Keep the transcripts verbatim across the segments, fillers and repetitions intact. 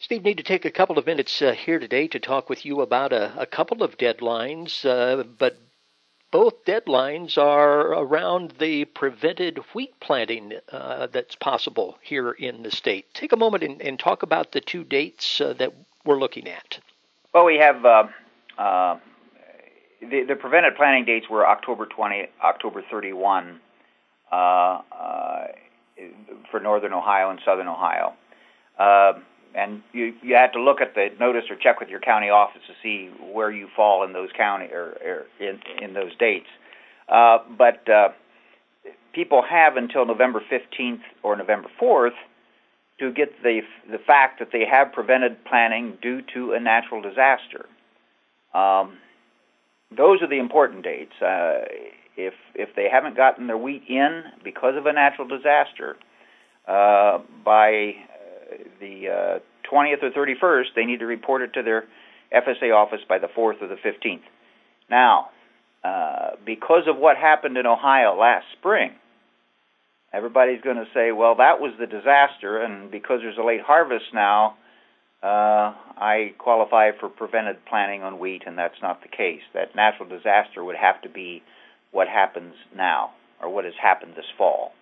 Steve, need to take a couple of minutes uh, here today to talk with you about a, a couple of deadlines, uh, but both deadlines are around the prevented wheat planting uh, that's possible here in the state. Take a moment and, and talk about the two dates uh, that we're looking at. Well, we have uh, uh, the, the prevented planting dates were October twentieth, October thirty-first uh, uh, for northern Ohio and southern Ohio. Uh, and you you had to look at the notice or check with your county office to see where you fall in those county or, or in in those dates. Uh, but uh, people have until November fifteenth or November fourth to get the the fact that they have prevented planting due to a natural disaster. Um, those are the important dates. Uh, if if they haven't gotten their wheat in because of a natural disaster uh, by the uh, twentieth or thirty-first, they need to report it to their F S A office by the fourth or the fifteenth. Now, uh, because of what happened in Ohio last spring, everybody's going to say, well, that was the disaster, and because there's a late harvest now, uh, I qualify for prevented planting on wheat, and that's not the case. That natural disaster would have to be what happens now, or what has happened this fall.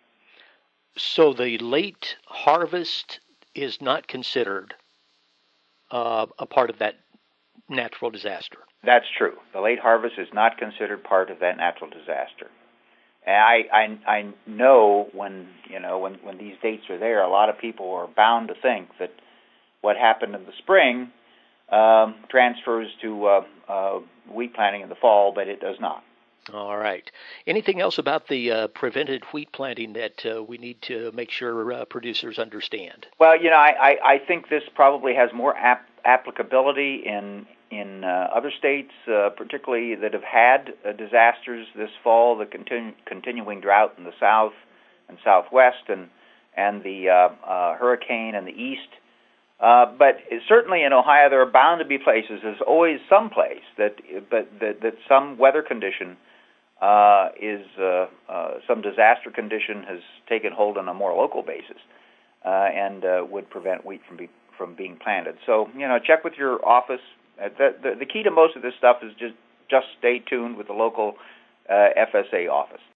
So the late harvest is not considered uh, a part of that natural disaster. That's true. The late harvest is not considered part of that natural disaster. And I, I, I know when you know when, when these dates are there, a lot of people are bound to think that what happened in the spring um, transfers to uh, uh, wheat planting in the fall, but it does not. All right. Anything else about the uh, prevented wheat planting that uh, we need to make sure uh, producers understand? Well, you know, I, I, I think this probably has more ap- applicability in in uh, other states, uh, particularly that have had uh, disasters this fall, the continu- continuing drought in the south and southwest, and and the uh, uh, hurricane in the east. Uh, but certainly in Ohio, there are bound to be places. There's always some place that, but that, that some weather condition uh, is uh, uh, some disaster condition has taken hold on a more local basis, uh, and uh, would prevent wheat from be, from being planted. So you know, check with your office. Uh, the, the the key to most of this stuff is just just stay tuned with the local uh, F S A office.